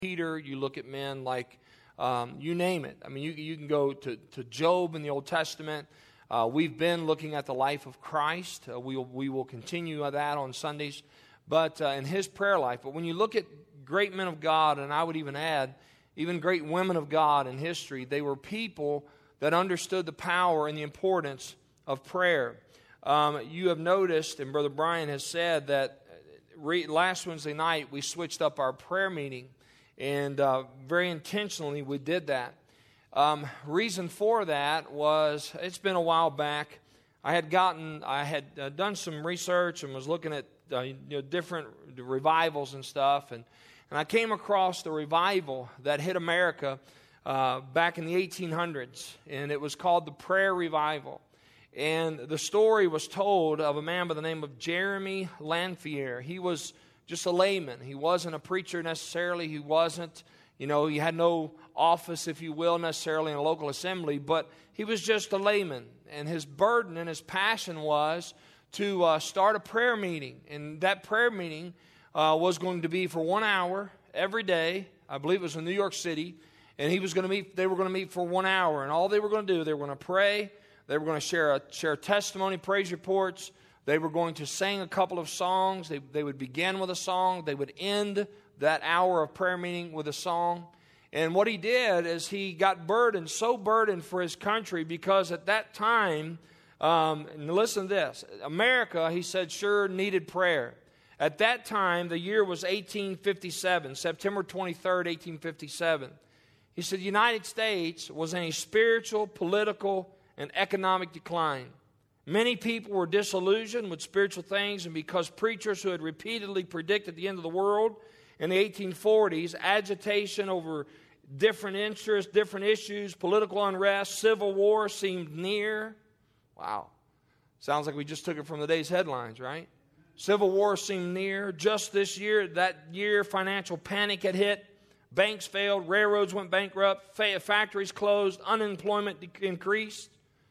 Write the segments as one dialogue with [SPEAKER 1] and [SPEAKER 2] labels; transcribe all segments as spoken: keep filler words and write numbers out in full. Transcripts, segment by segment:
[SPEAKER 1] Peter, you look at men like, um, you name it. I mean, you, you can go to, to Job in the Old Testament. Uh, we've been looking at the life of Christ. Uh, we, will, we will continue that on Sundays, but uh, in his prayer life. But when you look at great men of God, and I would even add, even great women of God in history, they were people that understood the power and the importance of prayer. Um, you have noticed, and Brother Brian has said, that re- last Wednesday night we switched up our prayer meeting. And uh, very intentionally we did that. Um, reason for that was, it's been a while back. I had gotten, I had uh, done some research and was looking at uh, you know, different revivals and stuff. And, and I came across the revival that hit America uh, back in the eighteen hundreds. And it was called the Prayer Revival. And the story was told of a man by the name of Jeremy Lanphier. He was just a layman. He wasn't a preacher necessarily. He wasn't, you know, he had no office, if you will, necessarily in a local assembly, but he was just a layman. And his burden and his passion was to uh, start a prayer meeting. And that prayer meeting uh, was going to be for one hour every day. I believe it was in New York City. And he was going to meet, they were going to meet for one hour. And all they were going to do, they were going to pray. They were going to share a, share testimony, praise reports. They were going to sing a couple of songs. They, they would begin with a song. They would end that hour of prayer meeting with a song. And what he did is he got burdened, so burdened for his country, because at that time, um, and listen to this, America, he said, sure needed prayer. At that time, the year was eighteen fifty-seven, September twenty-third, eighteen fifty-seven. He said the United States was in a spiritual, political, and economic decline. Many people were disillusioned with spiritual things, and because preachers who had repeatedly predicted the end of the world in the eighteen forties, agitation over different interests, different issues, political unrest, civil war seemed near. Wow. Sounds like we just took it from the day's headlines, right? Civil war seemed near. Just this year, that year, financial panic had hit. Banks failed. Railroads went bankrupt. Factories closed. Unemployment increased.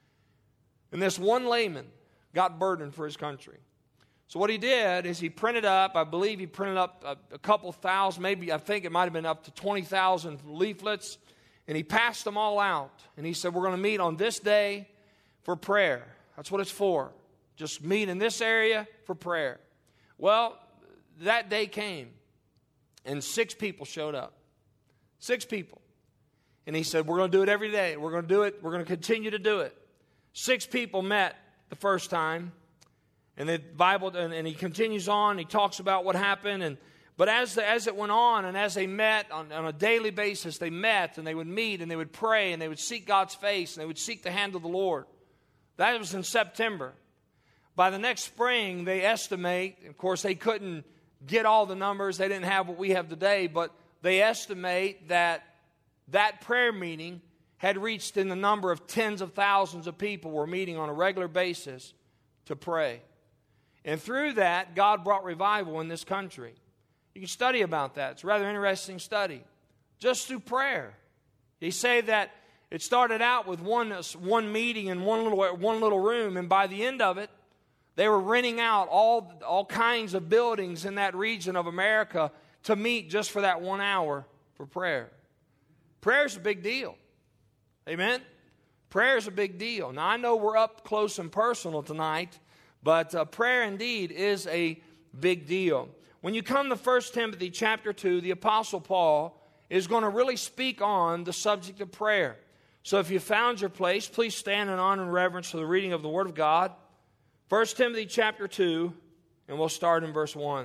[SPEAKER 1] And this one layman got burdened for his country. So what he did is he printed up, I believe he printed up a, a couple thousand, maybe I think it might have been up to twenty thousand leaflets, and he passed them all out. And he said, we're going to meet on this day for prayer. That's what it's for. Just meet in this area for prayer. Well, that day came, and six people showed up. Six people. And he said, we're going to do it every day. We're going to do it. We're going to continue to do it. Six people met the first time, and the Bible, and, and he continues on. He talks about what happened, and but as the, as it went on, and as they met on, on a daily basis, they met and they would meet and they would pray and they would seek God's face and they would seek the hand of the Lord. That was in September. By the next spring, they estimate. Of course, they couldn't get all the numbers. They didn't have what we have today, but they estimate that that prayer meeting had reached in the number of tens of thousands of people were meeting on a regular basis to pray. And through that, God brought revival in this country. You can study about that. It's a rather interesting study. Just through prayer. They say that it started out with one, one meeting in one little, one little room, and by the end of it, they were renting out all, all kinds of buildings in that region of America to meet just for that one hour for prayer. Prayer is a big deal. Amen? Prayer is a big deal. Now, I know we're up close and personal tonight, but uh, prayer indeed is a big deal. When you come to First Timothy chapter two, the Apostle Paul is going to really speak on the subject of prayer. So if you found your place, please stand in honor and reverence for the reading of the Word of God. First Timothy chapter two, and we'll start in verse one.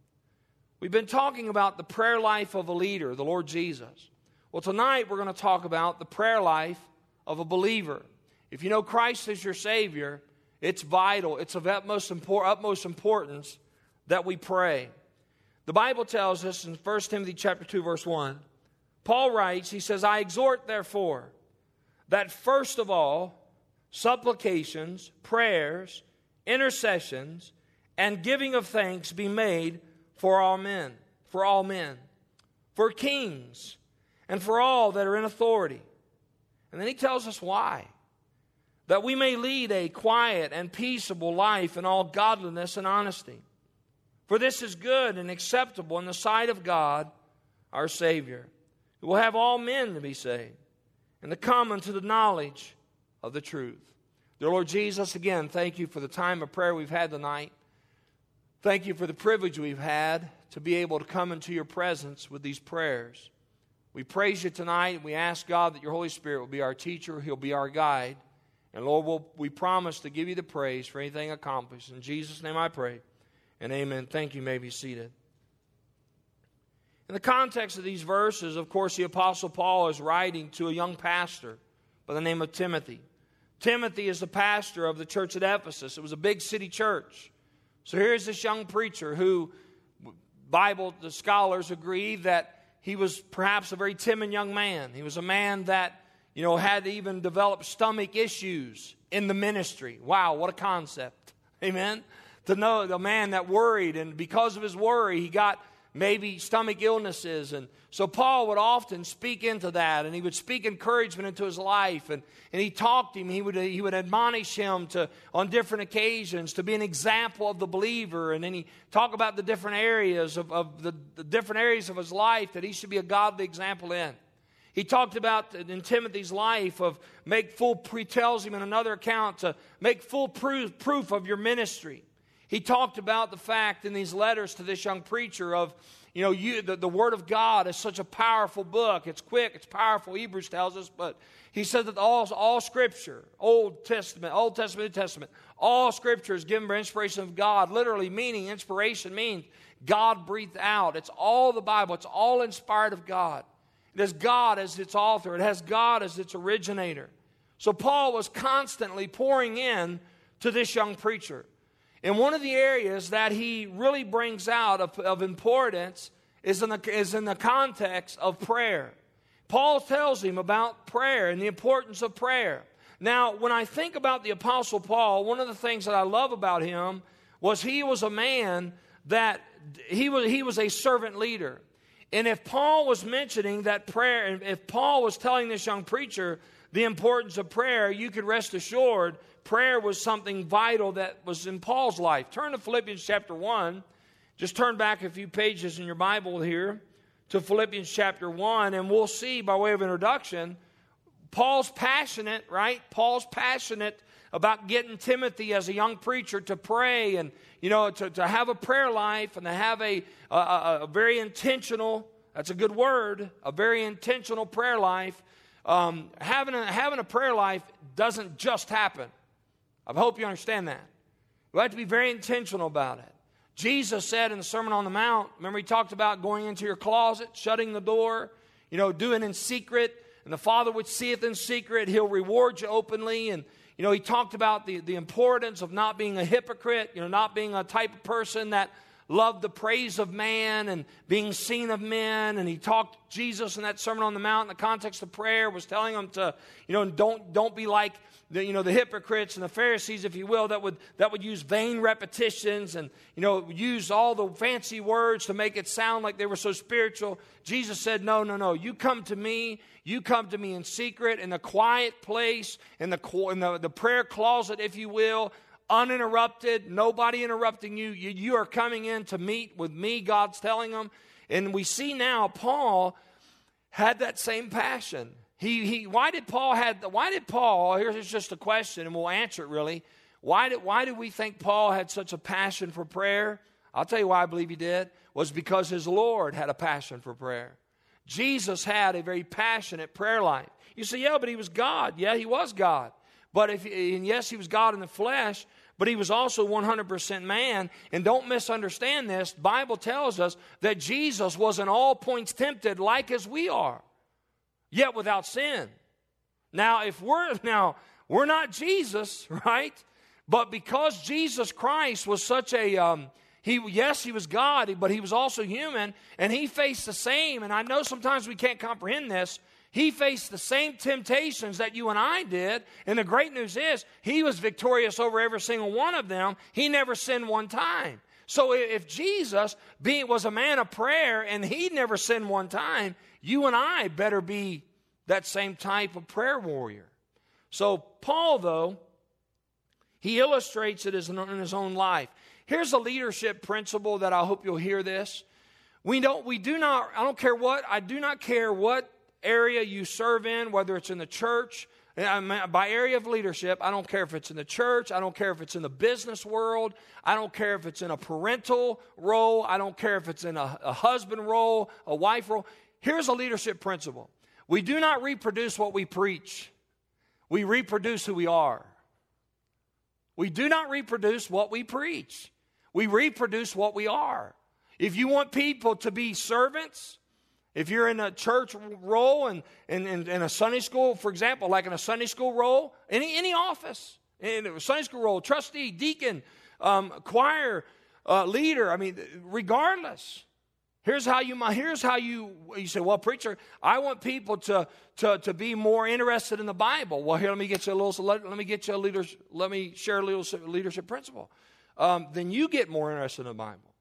[SPEAKER 1] We've been talking about the prayer life of a leader, the Lord Jesus. Well, tonight we're going to talk about the prayer life of a believer. If you know Christ as your Savior, it's vital. It's of utmost, import, utmost importance that we pray. The Bible tells us in First Timothy chapter two, verse one, Paul writes, he says, I exhort, therefore, that first of all, supplications, prayers, intercessions, and giving of thanks be made for all men, for all men, for kings, and for all that are in authority. And then he tells us why. That we may lead a quiet and peaceable life in all godliness and honesty. For this is good and acceptable in the sight of God, our Savior, who will have all men to be saved and to come unto the knowledge of the truth. Dear Lord Jesus, again, thank you for the time of prayer we've had tonight. Thank you for the privilege we've had to be able to come into your presence with these prayers. We praise you tonight. We ask, God, that your Holy Spirit will be our teacher. He'll be our guide. And Lord, we'll, we promise to give you the praise for anything accomplished. In Jesus' name I pray, and amen. Thank you. You may be seated. In the context of these verses, of course, the Apostle Paul is writing to a young pastor by the name of Timothy. Timothy is the pastor of the church at Ephesus. It was a big city church. So here's this young preacher who, Bible the scholars agree that he was perhaps a very timid young man. He was a man that, you know, had even developed stomach issues in the ministry. Wow, what a concept. Amen? To know the man that worried, and because of his worry, he got maybe stomach illnesses. And so Paul would often speak into that, and he would speak encouragement into his life. And, and he talked to him. He would, he would admonish him to, on different occasions, to be an example of the believer. And then he talked about the different areas of, of the, the different areas of his life that he should be a godly example in. He talked about in Timothy's life of make full, he tells him in another account to make full proof, proof of your ministry. He talked about the fact in these letters to this young preacher of, you know, you, the, the Word of God is such a powerful book. It's quick, it's powerful, Hebrews tells us, but he said that all, all Scripture, Old Testament, Old Testament, New Testament, all Scripture is given by inspiration of God. Literally meaning, inspiration means God breathed out. It's all the Bible. It's all inspired of God. It has God as its author. It has God as its originator. So Paul was constantly pouring in to this young preacher. And one of the areas that he really brings out of, of importance is in, the, is in the context of prayer. Paul tells him about prayer and the importance of prayer. Now, when I think about the Apostle Paul, one of the things that I love about him was he was a man that he was, he was a servant leader. And if Paul was mentioning that prayer, if Paul was telling this young preacher the importance of prayer, you could rest assured prayer was something vital that was in Paul's life. Turn to Philippians chapter one. Just turn back a few pages in your Bible here to Philippians chapter one, and we'll see by way of introduction, Paul's passionate, right? Paul's passionate about getting Timothy as a young preacher to pray and, you know, to, to have a prayer life and to have a, a, a very intentional, that's a good word, a very intentional prayer life. Um, having, a, having a prayer life doesn't just happen. I hope you understand that. We have to be very intentional about it. Jesus said in the Sermon on the Mount, remember he talked about going into your closet, shutting the door, you know, doing in secret, and the Father which seeth in secret, he'll reward you openly. And, you know, he talked about the, the importance of not being a hypocrite, you know, not being a type of person that loved the praise of man and being seen of men. And he talked, Jesus in that Sermon on the Mount, in the context of prayer, was telling them to, you know, don't, don't be like the, you know, the hypocrites and the Pharisees, if you will, that would, that would use vain repetitions and, you know, use all the fancy words to make it sound like they were so spiritual. Jesus said, no, no, no. You come to me. You come to me in secret, in the quiet place, in the, in the, the prayer closet, if you will, uninterrupted, nobody interrupting you. you. You are coming in to meet with me, God's telling them. And we see now Paul had that same passion. He, he, why did Paul had, why did Paul, here's just a question and we'll answer it really. Why did, why did we think Paul had such a passion for prayer? I'll tell you why I believe he did. Was because his Lord had a passion for prayer. Jesus had a very passionate prayer life. You say, yeah, but he was God. Yeah, he was God. But if, and yes, he was God in the flesh, but he was also one hundred percent man. And don't misunderstand this. The Bible tells us that Jesus was in all points tempted like as we are, yet without sin. Now, if we're, now, we're not Jesus, right? But because Jesus Christ was such a, um, he, yes, he was God, but he was also human, and he faced the same, and I know sometimes we can't comprehend this, he faced the same temptations that you and I did, and the great news is, he was victorious over every single one of them. He never sinned one time. So if Jesus being, was a man of prayer, and he never sinned one time, you and I better be that same type of prayer warrior. So Paul, though, he illustrates it in his own life. Here's a leadership principle that I hope you'll hear this. We don't, we do not, I don't care what, I do not care what area you serve in, whether it's in the church. By area of leadership, I don't care if it's in the church. I don't care if it's in the business world. I don't care if it's in a parental role. I don't care if it's in a, a husband role, a wife role. Here's a leadership principle. We do not reproduce what we preach. We reproduce who we are. We do not reproduce what we preach. We reproduce what we are. If you want people to be servants, if you're in a church role and in, in, in a Sunday school, for example, like in a Sunday school role, any any office, in a Sunday school role, trustee, deacon, um, choir, uh, leader, I mean, regardless, here's how you here's how you you say, well, preacher, I want people to to to be more interested in the Bible. Well, here, let me get you a little. Let, let me get you a leader. Let me share a little leadership principle. Um, then you get more interested in the Bible.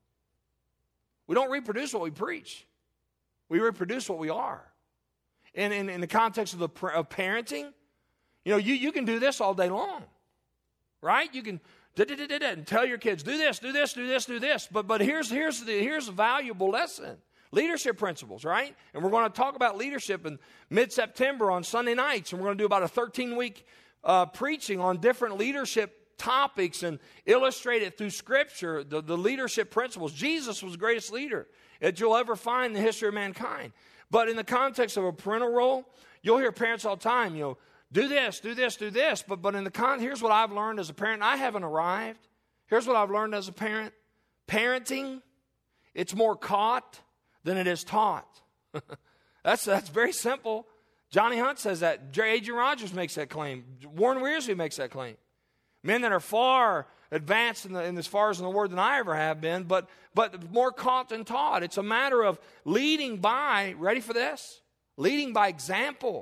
[SPEAKER 1] We don't reproduce what we preach. We reproduce what we are. And in, in the context of, the, of parenting, you know, you, you can do this all day long, right? You can da, da, da, da, da, and tell your kids, do this, do this, do this, do this. But but here's here's the here's a valuable lesson. Leadership principles, right? And we're going to talk about leadership in mid-September on Sunday nights. And we're going to do about a thirteen-week uh, preaching on different leadership topics and illustrate it through Scripture, the, the leadership principles. Jesus was the greatest leader that you'll ever find in the history of mankind. But in the context of a parental role, you'll hear parents all the time, you know, do this, do this, do this. But but in the con, here's what I've learned as a parent. I haven't arrived. Here's what I've learned as a parent. Parenting, it's more caught than it is taught. that's that's very simple. Johnny Hunt says that. Adrian Rogers makes that claim. Warren Wiersbe makes that claim. Men that are far advanced in, the, in as far as in the Word than I ever have been, but but more caught than taught. It's a matter of leading by, ready for this? Leading by example.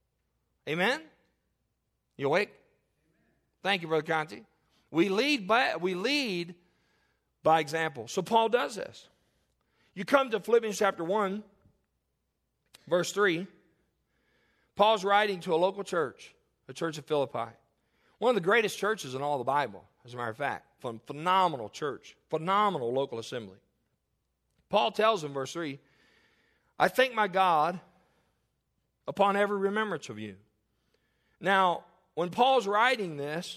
[SPEAKER 1] Amen? You awake? Thank you, Brother Conti. We lead by we lead by example. So Paul does this. You come to Philippians chapter one, verse three. Paul's writing to a local church, the church of Philippi. One of the greatest churches in all the Bible, as a matter of fact. Phenomenal church. Phenomenal local assembly. Paul tells in verse three, I thank my God upon every remembrance of you. Now, when Paul's writing this,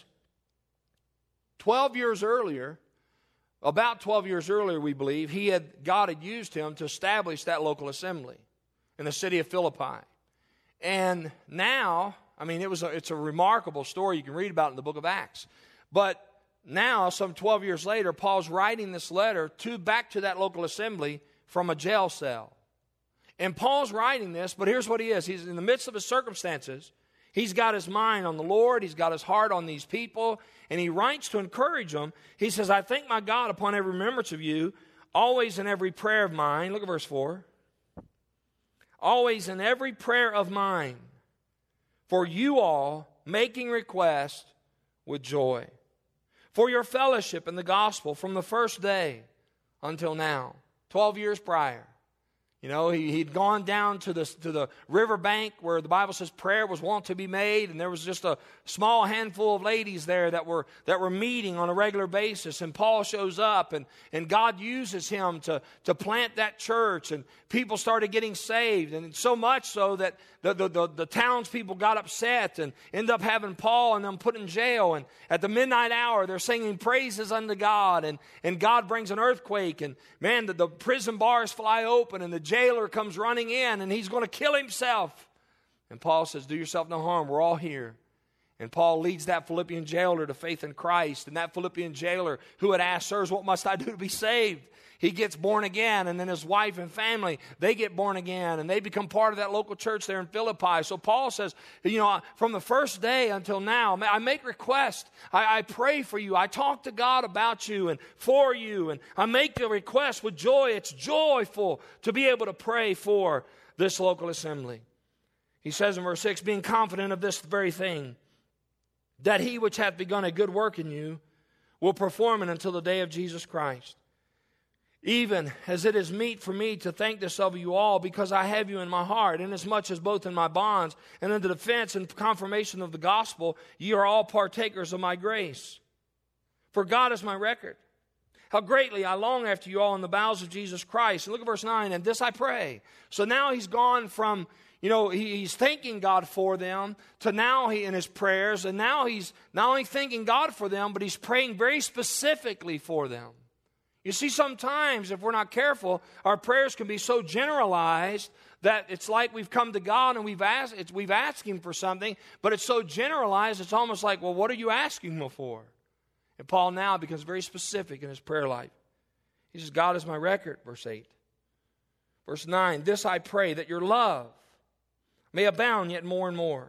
[SPEAKER 1] twelve years earlier, about twelve years earlier, we believe, he had God had used him to establish that local assembly in the city of Philippi. And now, I mean, it was a, it's a remarkable story you can read about in the book of Acts. But now, some twelve years later, Paul's writing this letter to back to that local assembly from a jail cell. And Paul's writing this, but here's what he is. He's in the midst of his circumstances. He's got his mind on the Lord. He's got his heart on these people. And he writes to encourage them. He says, I thank my God upon every remembrance of you, always in every prayer of mine. Look at verse four. Always in every prayer of mine, for you all, making request with joy, for your fellowship in the gospel from the first day until now, twelve years prior. You know, he, he'd gone down to the, to the riverbank where the Bible says prayer was wont to be made, and there was just a small handful of ladies there that were that were meeting on a regular basis. And Paul shows up, and, and God uses him to, to plant that church, and people started getting saved. And so much so that the, the, the, the townspeople got upset and ended up having Paul and them put in jail. And at the midnight hour, they're singing praises unto God, and, and God brings an earthquake, and man, the, the prison bars fly open, and the jailer comes running in, and he's going to kill himself. And Paul says, do yourself no harm. We're all here. And Paul leads that Philippian jailer to faith in Christ. And that Philippian jailer who had asked, sirs, what must I do to be saved? He gets born again, and then his wife and family, they get born again, and they become part of that local church there in Philippi. So Paul says, you know, from the first day until now, I make request. I, I pray for you. I talk to God about you and for you, and I make the request with joy. It's joyful to be able to pray for this local assembly. He says in verse six, being confident of this very thing, that he which hath begun a good work in you will perform it until the day of Jesus Christ. Even as it is meet for me to think this of you all, because I have you in my heart, inasmuch as both in my bonds and in the defense and confirmation of the gospel, ye are all partakers of my grace. For God is my record, how greatly I long after you all in the bowels of Jesus Christ. And look at verse nine, and this I pray. So now he's gone from, you know, he, he's thanking God for them to now he in his prayers, and now he's not only thanking God for them, but he's praying very specifically for them. You see, sometimes if we're not careful, our prayers can be so generalized that it's like we've come to God and we've asked, it's, we've asked Him for something, but it's so generalized, it's almost like, well, what are you asking Him for? And Paul now becomes very specific in his prayer life. He says, God is my record, verse eight. Verse nine, this I pray, that your love may abound yet more and more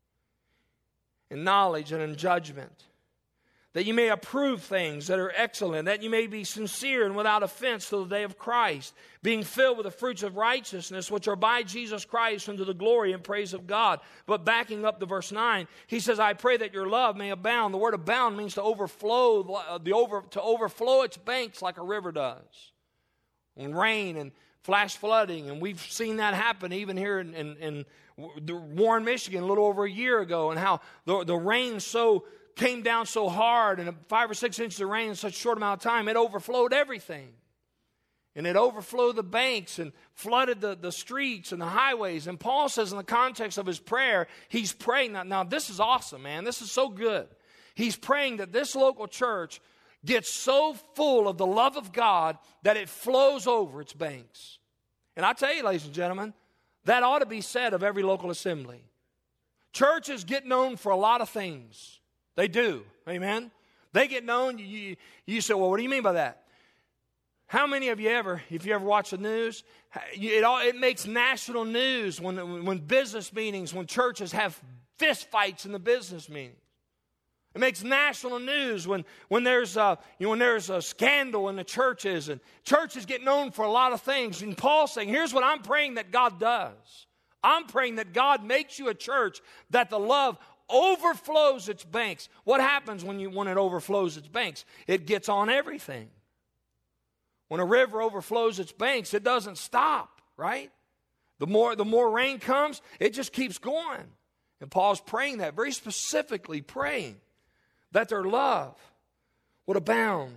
[SPEAKER 1] in knowledge and in judgment, that you may approve things that are excellent, that you may be sincere and without offense till the day of Christ, being filled with the fruits of righteousness, which are by Jesus Christ unto the glory and praise of God. But backing up to verse nine, he says, I pray that your love may abound. The word abound means to overflow, the over, to overflow its banks like a river does. When rain and flash flooding, and we've seen that happen even here in, in, in Warren, Michigan, a little over a year ago, and how the, the rain so came down so hard, and five or six inches of rain in such a short amount of time, it overflowed everything. And it overflowed the banks and flooded the, the streets and the highways. And Paul says in the context of his prayer, he's praying. Now, now this is awesome, man. This is so good. He's praying that this local church gets so full of the love of God that it flows over its banks. And I tell you, ladies and gentlemen, that ought to be said of every local assembly. Churches get known for a lot of things. They do. Amen? They get known. You, you, you say, well, what do you mean by that? How many of you ever, if you ever watch the news, it, all, it makes national news when, when business meetings, when churches have fist fights in the business meetings. It makes national news when, when, there's a, you know, when there's a scandal in the churches. And churches get known for a lot of things. And Paul's saying, here's what I'm praying that God does. I'm praying that God makes you a church that the love overflows its banks. What happens when you when it overflows its banks? It gets on everything. When a river overflows its banks, it doesn't stop, right? The more the more rain comes, it just keeps going. And Paul's praying that, very specifically praying that their love would abound.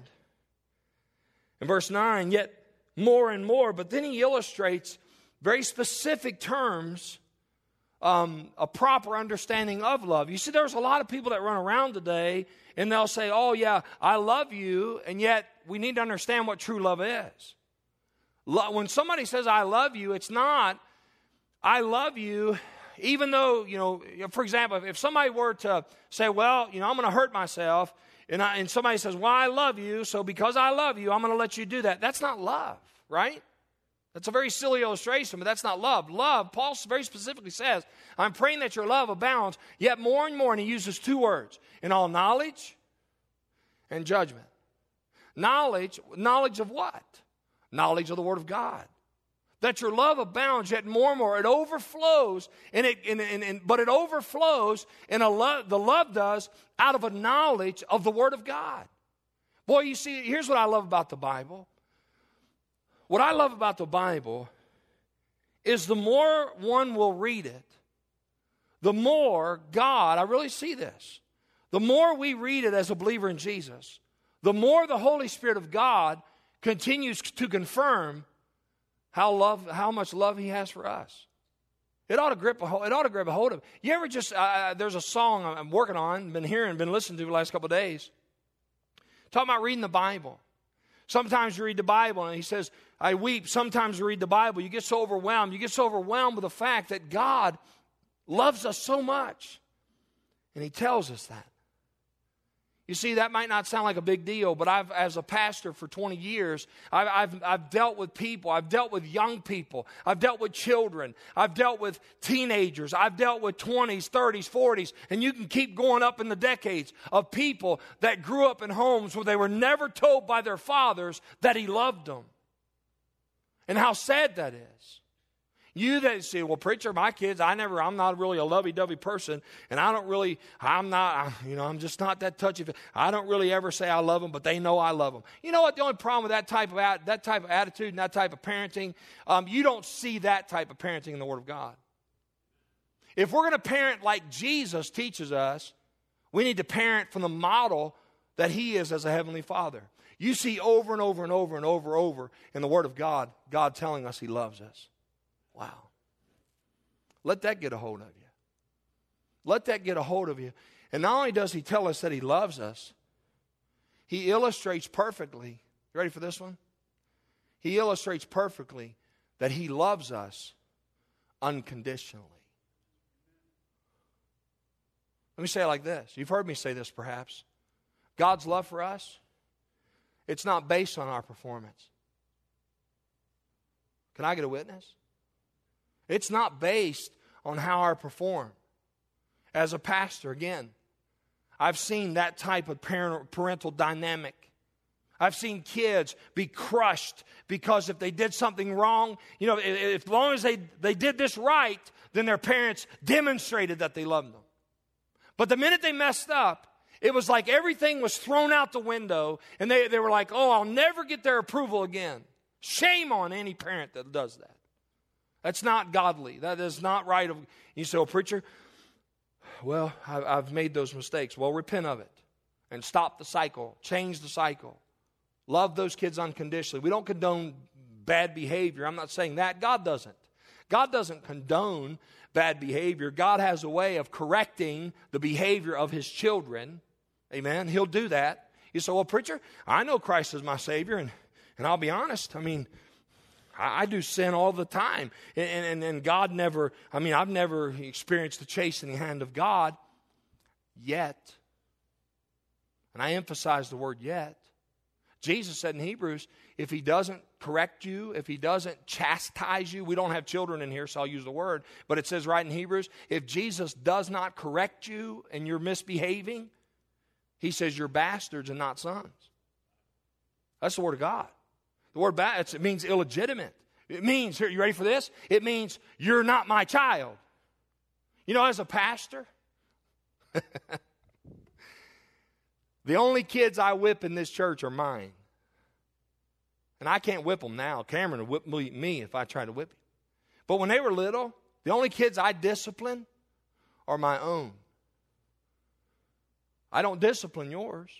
[SPEAKER 1] In verse nine, yet more and more, but then he illustrates very specific terms, Um, a proper understanding of love. You see, there's a lot of people that run around today and they'll say, oh yeah, I love you, and yet we need to understand what true love is. Lo- when somebody says I love you, it's not I love you, even though, you know, for example, if somebody were to say, well, you know, I'm going to hurt myself, and, I, and somebody says, well, I love you, so because I love you, I'm going to let you do that. That's not love, right? That's a very silly illustration, but that's not love. Love, Paul very specifically says, I'm praying that your love abounds, yet more and more, and he uses two words, in all knowledge and judgment. Knowledge, knowledge of what? Knowledge of the Word of God. That your love abounds, yet more and more, it overflows, and it, and, and, and, but it overflows, and a love, the love does, out of a knowledge of the Word of God. Boy, you see, here's what I love about the Bible. What I love about the Bible is the more one will read it, the more God, I really see this, the more we read it as a believer in Jesus, the more the Holy Spirit of God continues to confirm how love, how much love He has for us. It ought to grip a hold, it ought to grab a hold of it. You ever just, uh, there's a song I'm working on, been hearing, been listening to the last couple of days, talking about reading the Bible. Sometimes you read the Bible and he says, I weep. Sometimes you read the Bible. You get so overwhelmed. You get so overwhelmed with the fact that God loves us so much. And he tells us that. You see, that might not sound like a big deal, but I've, as a pastor for twenty years, I've, I've, I've dealt with people. I've dealt with young people. I've dealt with children. I've dealt with teenagers. I've dealt with twenties, thirties, forties, and you can keep going up in the decades of people that grew up in homes where they were never told by their fathers that He loved them. And how sad that is. You that say, well, preacher, my kids, I never, I'm not really a lovey-dovey person, and I don't really, I'm not, you know, I'm just not that touchy. I don't really ever say I love them, but they know I love them. You know what? The only problem with that type of that type of attitude and that type of parenting, um, you don't see that type of parenting in the Word of God. If we're going to parent like Jesus teaches us, we need to parent from the model that He is as a Heavenly Father. You see over and over and over and over and over in the Word of God, God telling us He loves us. Wow. Let that get a hold of you. Let that get a hold of you. And not only does He tell us that He loves us, He illustrates perfectly. You ready for this one? He illustrates perfectly that He loves us unconditionally. Let me say it like this. You've heard me say this perhaps. God's love for us, it's not based on our performance. Can I get a witness? It's not based on how I perform. As a pastor, again, I've seen that type of parent, parental dynamic. I've seen kids be crushed because if they did something wrong, you know, if, as long as they, they did this right, then their parents demonstrated that they loved them. But the minute they messed up, it was like everything was thrown out the window, and they, they were like, oh, I'll never get their approval again. Shame on any parent that does that. That's not godly. That is not right. You say, oh, preacher, well, I've made those mistakes. Well, repent of it and stop the cycle. Change the cycle. Love those kids unconditionally. We don't condone bad behavior. I'm not saying that. God doesn't. God doesn't condone bad behavior. God has a way of correcting the behavior of His children. Amen. He'll do that. You say, well, preacher, I know Christ is my Savior, and, and I'll be honest. I mean, I, I do sin all the time. And, and, and God never, I mean, I've never experienced the chastening hand of God yet. And I emphasize the word yet. Jesus said in Hebrews, if He doesn't correct you, if He doesn't chastise you, we don't have children in here, so I'll use the word, but it says right in Hebrews, if Jesus does not correct you and you're misbehaving, He says you're bastards and not sons. That's the word of God. The word bastard, it means illegitimate. It means, here, you ready for this? It means you're not my child. You know, as a pastor, the only kids I whip in this church are mine. And I can't whip them now. Cameron would whip me if I tried to whip him. But when they were little, the only kids I discipline are my own. I don't discipline yours.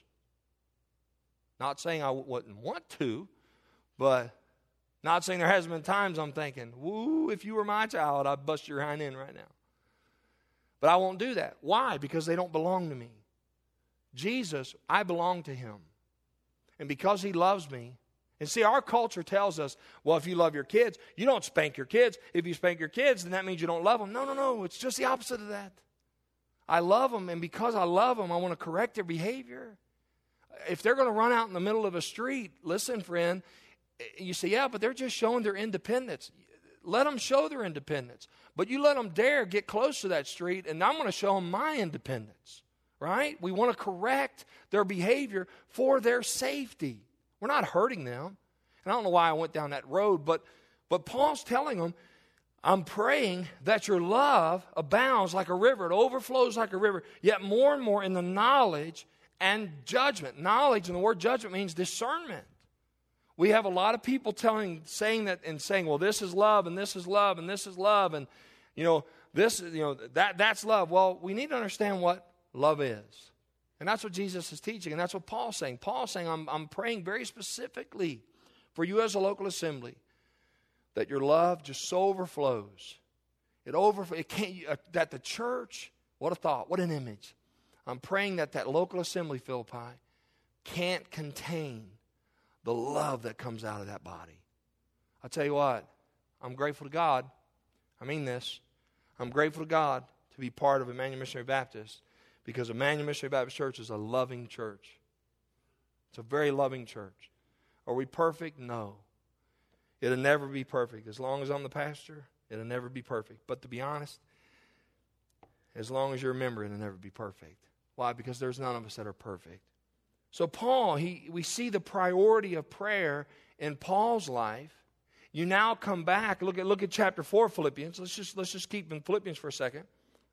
[SPEAKER 1] Not saying I wouldn't want to, but not saying there hasn't been times I'm thinking, woo, if you were my child, I'd bust your hind end right now. But I won't do that. Why? Because they don't belong to me. Jesus, I belong to Him. And because He loves me, and see, our culture tells us, well, if you love your kids, you don't spank your kids. If you spank your kids, then that means you don't love them. No, no, no. It's just the opposite of that. I love them, and because I love them, I want to correct their behavior. If they're going to run out in the middle of a street, listen, friend, you say, yeah, but they're just showing their independence. Let them show their independence. But you let them dare get close to that street, and I'm going to show them my independence. Right? We want to correct their behavior for their safety. We're not hurting them. And I don't know why I went down that road, but, but Paul's telling them, I'm praying that your love abounds like a river. It overflows like a river, yet more and more in the knowledge and judgment. Knowledge, and the word judgment means discernment. We have a lot of people telling, saying that and saying, well, this is love, and this is love, and this is love, and, you know, this, you know, that that's love. Well, we need to understand what love is. And that's what Jesus is teaching, and that's what Paul's saying. Paul's saying, I'm, I'm praying very specifically for you as a local assembly that your love just so overflows. It overflows. It can't, uh, that the church, what a thought, what an image. I'm praying that that local assembly, Philippi, can't contain the love that comes out of that body. I'll tell you what, I'm grateful to God. I mean this. I'm grateful to God to be part of Emmanuel Missionary Baptist, because Emmanuel Missionary Baptist Church is a loving church. It's a very loving church. Are we perfect? No. It'll never be perfect. As long as I'm the pastor, it'll never be perfect. But to be honest, as long as you're a member, it'll never be perfect. Why? Because there's none of us that are perfect. So Paul, he, we see the priority of prayer in Paul's life. You now come back, look at look at chapter four of Philippians. Let's just let's just keep in Philippians for a second.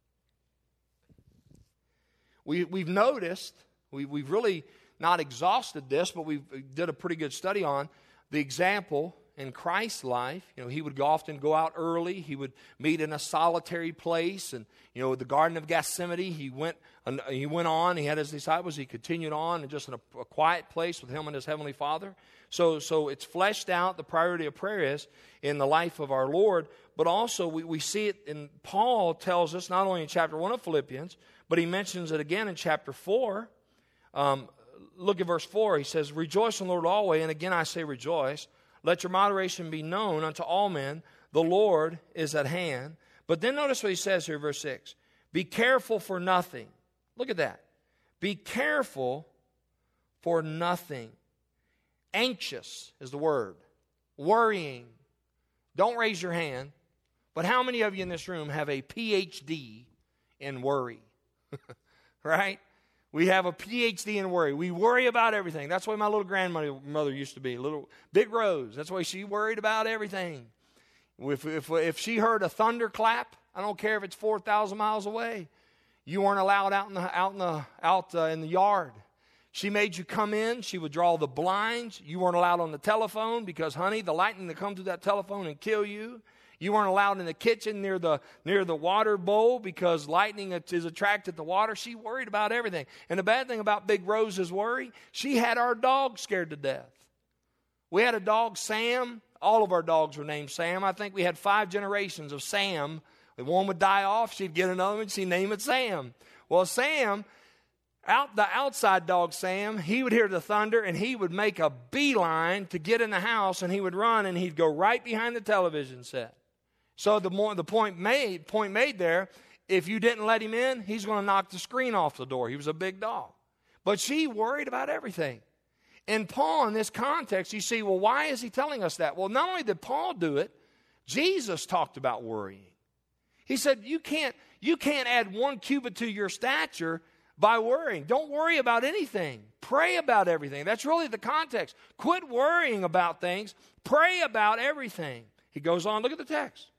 [SPEAKER 1] We, we've noticed, we, we've really not exhausted this, but we did a pretty good study on the example in Christ's life, you know, he would often go out early. He would meet in a solitary place. And, you know, the Garden of Gethsemane, he went he went on. He had his disciples. He continued on and just in a, a quiet place with him and his Heavenly Father. So, so it's fleshed out, the priority of prayer is in the life of our Lord. But also we, we see it in, Paul tells us, not only in chapter one of Philippians, but he mentions it again in chapter four. Um, look at verse four. He says, rejoice in the Lord always. And again I say rejoice. Let your moderation be known unto all men. The Lord is at hand. But then notice what he says here, verse six. Be careful for nothing. Look at that. Be careful for nothing. Anxious is the word. Worrying. Don't raise your hand. But how many of you in this room have a P H D in worry? Right? We have a P H D in worry. We worry about everything. That's the way my little grandmother mother used to be. Little Big Rose. That's the way she worried about everything. If, if, if she heard a thunderclap, I don't care if it's four thousand miles away, you weren't allowed out in the, out in the, out, uh, in the yard. She made you come in. She would draw the blinds. You weren't allowed on the telephone because, honey, the lightning that come through that telephone and kill you. You weren't allowed in the kitchen near the near the water bowl because lightning is attracted to water. She worried about everything. And the bad thing about Big Rose's worry, she had our dog scared to death. We had a dog, Sam. All of our dogs were named Sam. I think we had five generations of Sam. If one would die off, she'd get another one, she'd name it Sam. Well, Sam, out the outside dog Sam, he would hear the thunder and he would make a beeline to get in the house, and he would run and he'd go right behind the television set. So the more the point made, point made there, if you didn't let him in, he's going to knock the screen off the door. He was a big dog. But she worried about everything. And Paul, in this context, you see, well, why is he telling us that? Well, not only did Paul do it, Jesus talked about worrying. He said, you can't, you can't add one cubit to your stature by worrying. Don't worry about anything. Pray about everything. That's really the context. Quit worrying about things. Pray about everything. He goes on, look at the text.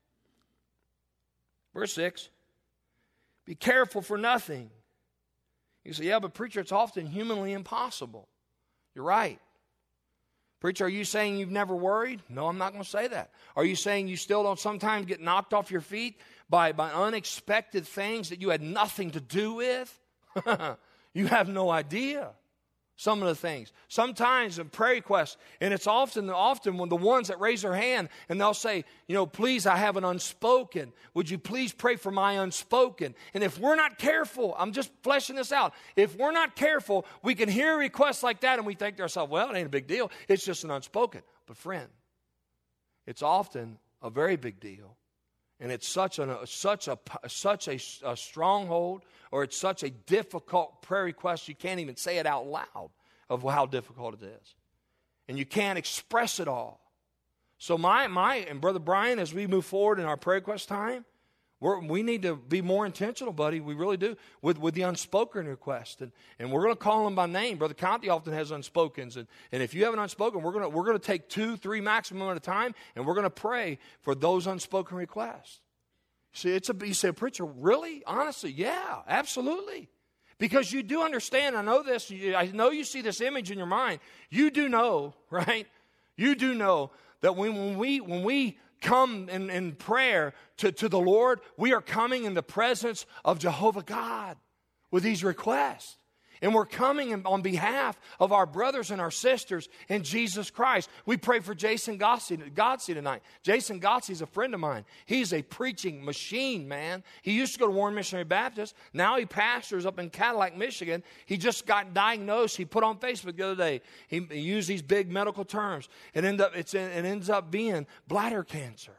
[SPEAKER 1] Verse six, be careful for nothing. You say, yeah, but preacher, it's often humanly impossible. You're right. Preacher, are you saying you've never worried? No, I'm not going to say that. Are you saying you still don't sometimes get knocked off your feet by, by unexpected things that you had nothing to do with? You have no idea. Some of the things. Sometimes in prayer requests, and it's often often when the ones that raise their hand and they'll say, you know, please, I have an unspoken. Would you please pray for my unspoken? And if we're not careful, I'm just fleshing this out. If we're not careful, we can hear requests like that and we think to ourselves, well, it ain't a big deal. It's just an unspoken. But friend, it's often a very big deal. And it's such a such a such a, a stronghold, or it's such a difficult prayer request you can't even say it out loud of how difficult it is, and you can't express it all. So my my and Brother Brian, as we move forward in our prayer request time, we're, we need to be more intentional, buddy. We really do with, with the unspoken request, and, and we're going to call them by name. Brother Conti often has unspokens, and, and if you have an unspoken, we're going to we're going to take two, three maximum at a time, and we're going to pray for those unspoken requests. See, it's a you say, preacher, really, honestly, yeah, absolutely, because you do understand. I know this. I know you see this image in your mind. You do know, right? You do know that when, when we when we come in, in prayer to, to the Lord, we are coming in the presence of Jehovah God with these requests. And we're coming on behalf of our brothers and our sisters in Jesus Christ. We pray for Jason Godsey tonight. Jason Godsey is a friend of mine. He's a preaching machine, man. He used to go to Warren Missionary Baptist. Now he pastors up in Cadillac, Michigan. He just got diagnosed. He put on Facebook the other day. He, he used these big medical terms. It, end up, it's, it ends up being bladder cancer.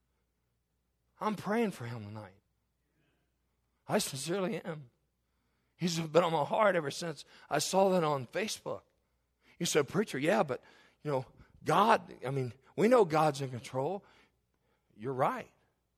[SPEAKER 1] I'm praying for him tonight. I sincerely am. He's been on my heart ever since I saw that on Facebook. You said, preacher, yeah, but, you know, God, I mean, we know God's in control. You're right.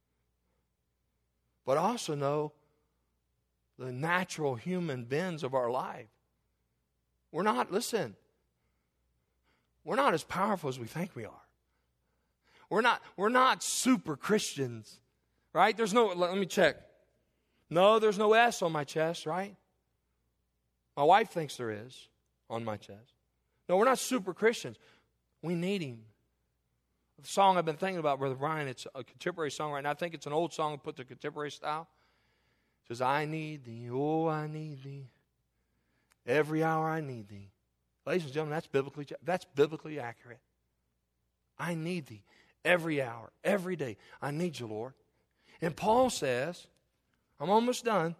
[SPEAKER 1] But I also know the natural human bends of our life. We're not, listen, we're not as powerful as we think we are. We're not, we're not super Christians, right? There's no, let me check. No, there's no S on my chest, right? My wife thinks there is on my chest. No, we're not super Christians. We need Him. The song I've been thinking about, Brother Brian, it's a contemporary song right now. I think it's an old song put to contemporary style. It says, I need thee, oh, I need thee. Every hour I need thee. Ladies and gentlemen, that's biblically, that's biblically accurate. I need thee every hour, every day. I need you, Lord. And Paul says, I'm almost done.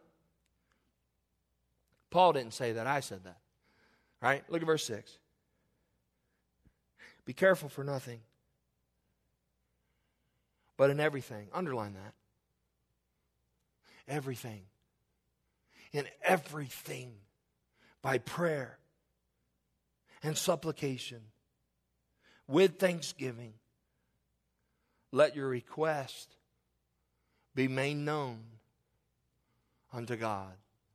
[SPEAKER 1] Paul didn't say that. I said that. Right? Look at verse six. Be careful for nothing, but in everything. Underline that. Everything. In everything. By prayer and supplication. With thanksgiving. Let your request be made known unto God.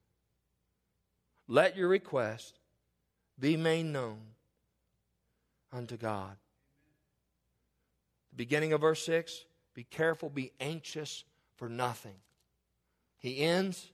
[SPEAKER 1] Let your request be made known unto God. The beginning of verse six, be careful, be anxious for nothing. He ends,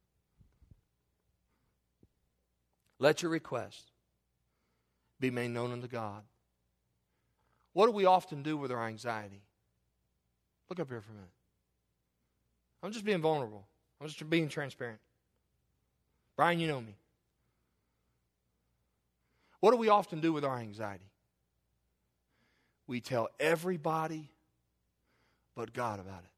[SPEAKER 1] let your request be made known unto God. What do we often do with our anxiety? Look up here for a minute. I'm just being vulnerable. I'm just being transparent. Brian, you know me. What do we often do with our anxiety? We tell everybody but God about it.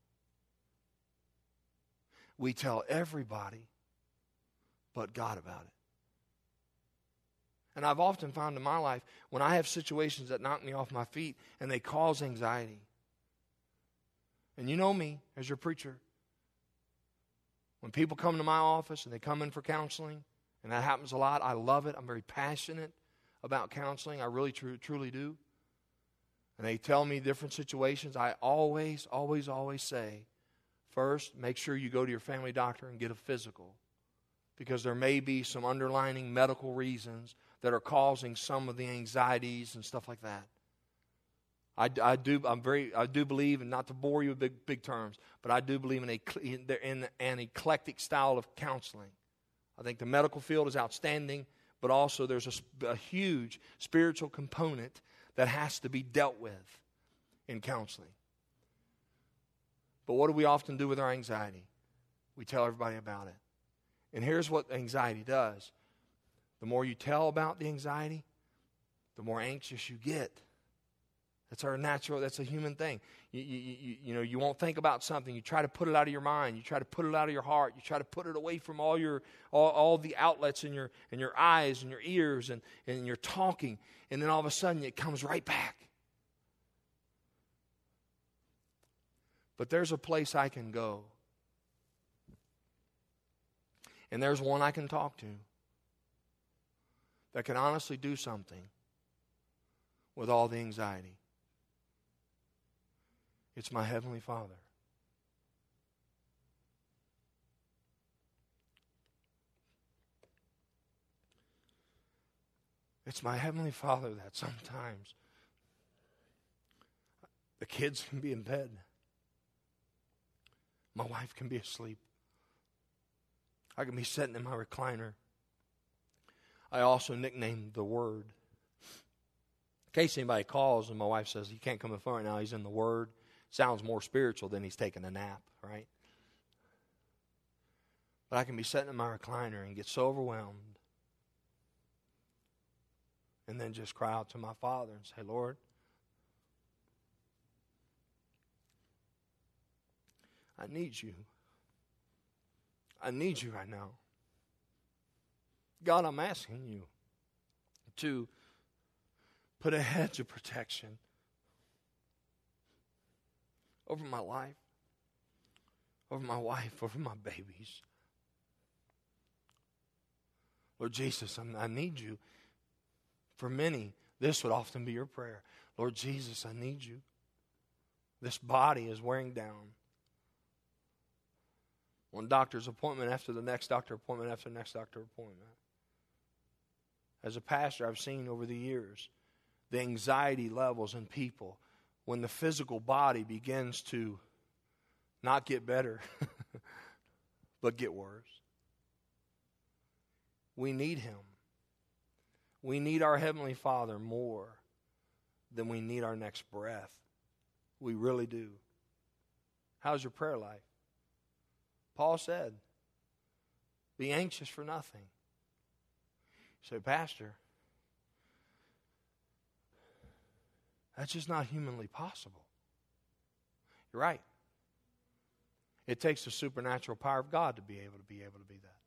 [SPEAKER 1] We tell everybody but God about it. And I've often found in my life, when I have situations that knock me off my feet and they cause anxiety, and you know me as your preacher, when people come to my office and they come in for counseling, and that happens a lot, I love it. I'm very passionate about counseling. I really tr- truly do. And they tell me different situations. I always, always, always say, first, make sure you go to your family doctor and get a physical, because there may be some underlying medical reasons that are causing some of the anxieties and stuff like that. I, I do. I'm very. I do believe, and not to bore you with big, big terms, but I do believe in a in an eclectic style of counseling. I think the medical field is outstanding, but also there's a, a huge spiritual component that has to be dealt with in counseling. But what do we often do with our anxiety? We tell everybody about it. And here's what anxiety does. The more you tell about the anxiety, the more anxious you get. That's our natural, that's a human thing. You, you, you, you know, you won't think about something. You try to put it out of your mind. You try to put it out of your heart. You try to put it away from all your all, all the outlets in your in your eyes and your ears and, and you're talking. And then all of a sudden it comes right back. But there's a place I can go. And there's one I can talk to that can honestly do something with all the anxiety. It's my Heavenly Father. It's my Heavenly Father that sometimes the kids can be in bed. My wife can be asleep. I can be sitting in my recliner. I also nicknamed the Word. In case anybody calls and my wife says, he can't come in front right now, he's in the Word. Sounds more spiritual than he's taking a nap, right? But I can be sitting in my recliner and get so overwhelmed and then just cry out to my Father and say, Lord, I need you. I need you right now. God, I'm asking you to put a hedge of protection over my life, over my wife, over my babies. Lord Jesus, I'm, I need you. For many, this would often be your prayer. Lord Jesus, I need you. This body is wearing down. One doctor's appointment after the next doctor appointment after the next doctor appointment. As a pastor, I've seen over the years the anxiety levels in people when the physical body begins to not get better, but get worse. We need Him. We need our Heavenly Father more than we need our next breath. We really do. How's your prayer life? Paul said, be anxious for nothing. You say, Pastor, that's just not humanly possible. You're right. It takes the supernatural power of God to be able to be able to be that.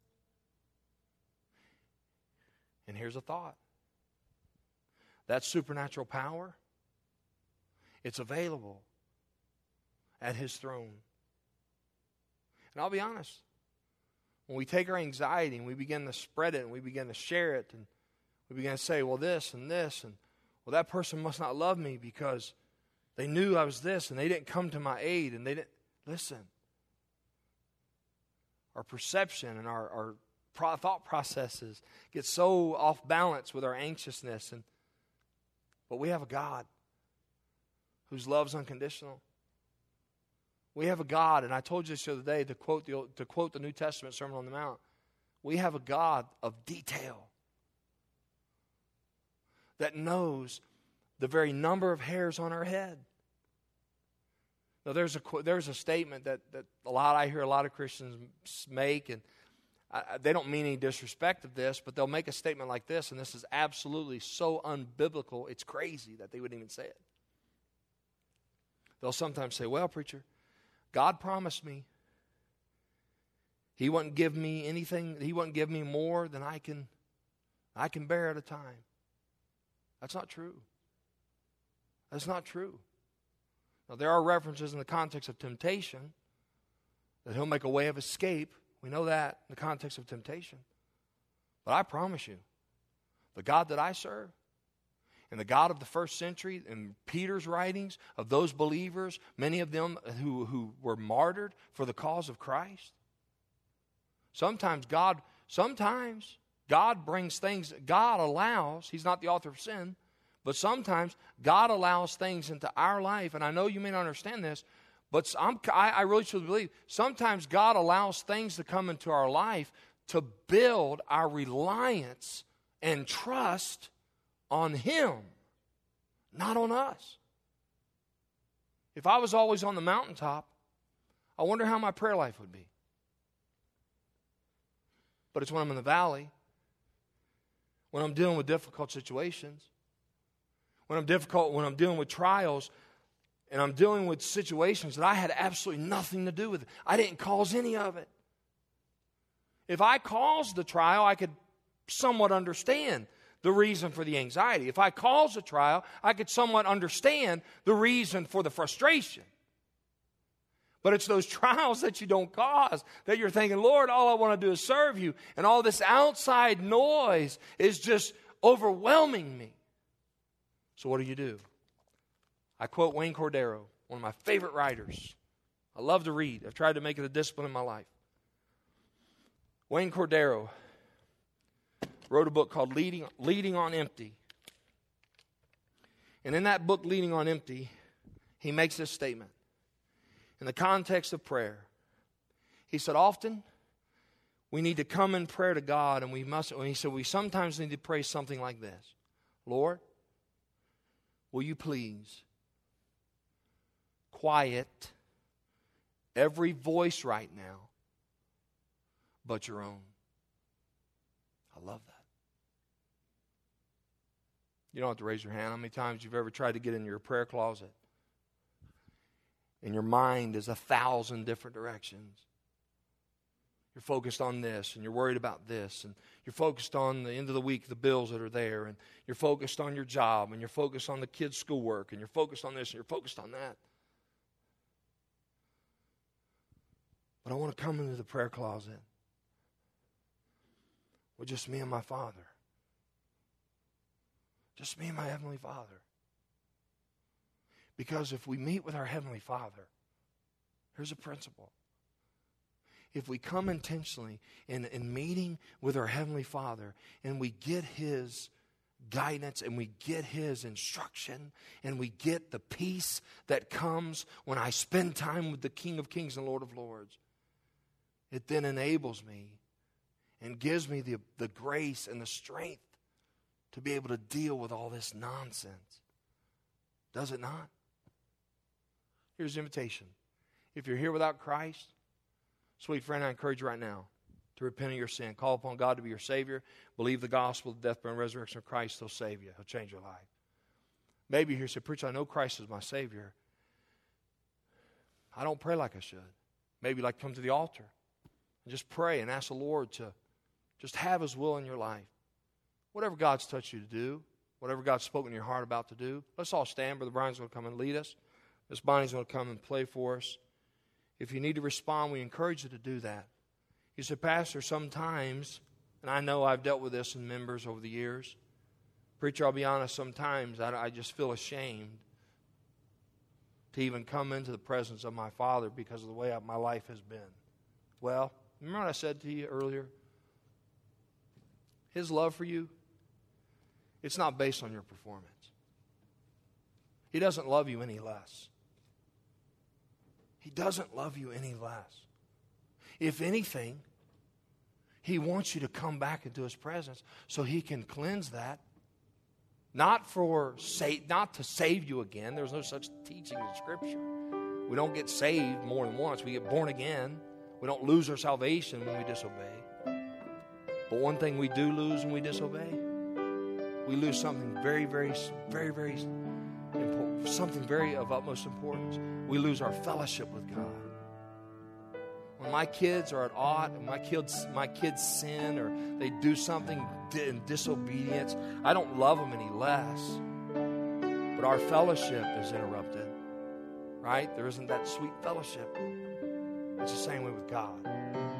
[SPEAKER 1] And here's a thought. That supernatural power, it's available at His throne. And I'll be honest, when we take our anxiety and we begin to spread it and we begin to share it and we begin to say, well, this and this, and well, that person must not love me because they knew I was this and they didn't come to my aid and they didn't. Listen, our perception and our, our pro- thought processes get so off balance with our anxiousness. And but we have a God whose love is unconditional. We have a God, and I told you this the other day to quote the to quote the New Testament Sermon on the Mount. We have a God of detail that knows the very number of hairs on our head. Now, there's a there's a statement that, that a lot I hear a lot of Christians make, and I, they don't mean any disrespect of this, but they'll make a statement like this, and this is absolutely so unbiblical, it's crazy that they would even say it. They'll sometimes say, well, preacher, God promised me He wouldn't give me anything, He wouldn't give me more than I can I can bear at a time. That's not true. That's not true. Now, there are references in the context of temptation that He'll make a way of escape. We know that in the context of temptation. But I promise you, the God that I serve, and the God of the first century, in Peter's writings, of those believers, many of them who, who were martyred for the cause of Christ. Sometimes God, sometimes God brings things, God allows, He's not the author of sin, but sometimes God allows things into our life, and I know you may not understand this, but I'm, I, I really truly believe sometimes God allows things to come into our life to build our reliance and trust on Him, not on us. If I was always on the mountaintop, I wonder how my prayer life would be. But it's when I'm in the valley, when I'm dealing with difficult situations, when I'm difficult, when I'm dealing with trials, and I'm dealing with situations that I had absolutely nothing to do with. I didn't cause any of it. If I caused the trial, I could somewhat understand the reason for the anxiety. If I caused the trial, I could somewhat understand the reason for the frustration. But it's those trials that you don't cause that you're thinking, Lord, all I want to do is serve you. And all this outside noise is just overwhelming me. So what do you do? I quote Wayne Cordero, one of my favorite writers. I love to read. I've tried to make it a discipline in my life. Wayne Cordero wrote a book called Leading, Leading on Empty. And in that book, Leading on Empty, he makes this statement. In the context of prayer, he said, often we need to come in prayer to God, and we must, and he said, we sometimes need to pray something like this. Lord, will you please quiet every voice right now but your own? I love that. You don't have to raise your hand. How many times you've ever tried to get in your prayer closet and your mind is a thousand different directions? You're focused on this, and you're worried about this, and you're focused on the end of the week, the bills that are there, and you're focused on your job, and you're focused on the kids' schoolwork, and you're focused on this, and you're focused on that. But I want to come into the prayer closet with just me and my Father. Just me and my Heavenly Father. Because if we meet with our Heavenly Father, here's a principle. If we come intentionally in, in meeting with our Heavenly Father and we get His guidance and we get His instruction and we get the peace that comes when I spend time with the King of Kings and Lord of Lords, it then enables me and gives me the, the grace and the strength to be able to deal with all this nonsense. Does it not? Here's the invitation. If you're here without Christ, sweet friend, I encourage you right now to repent of your sin. Call upon God to be your Savior. Believe the gospel, the death, burial, and resurrection of Christ. He'll save you. He'll change your life. Maybe you're here and say, preacher, I know Christ is my Savior. I don't pray like I should. Maybe you'd like to come to the altar and just pray and ask the Lord to just have His will in your life. Whatever God's touched you to do, whatever God's spoken in your heart about to do, let's all stand. Brother Brian's going to come and lead us. Miss Bonnie's going to come and play for us. If you need to respond, we encourage you to do that. You say, Pastor, sometimes, and I know I've dealt with this in members over the years, preacher, I'll be honest, sometimes I, I just feel ashamed to even come into the presence of my Father because of the way my life has been. Well, remember what I said to you earlier? His love for you, it's not based on your performance. He doesn't love you any less. He doesn't love you any less. If anything, He wants you to come back into His presence so He can cleanse that. Not for sa- not to save you again. There's no such teaching in Scripture. We don't get saved more than once. We get born again. We don't lose our salvation when we disobey. But one thing we do lose when we disobey, we lose something very, very, very, very important, something very of utmost importance. We lose our fellowship with God. When my kids are at odds, when my kids, my kids sin or they do something in disobedience, I don't love them any less. But our fellowship is interrupted, right? There isn't that sweet fellowship. It's the same way with God.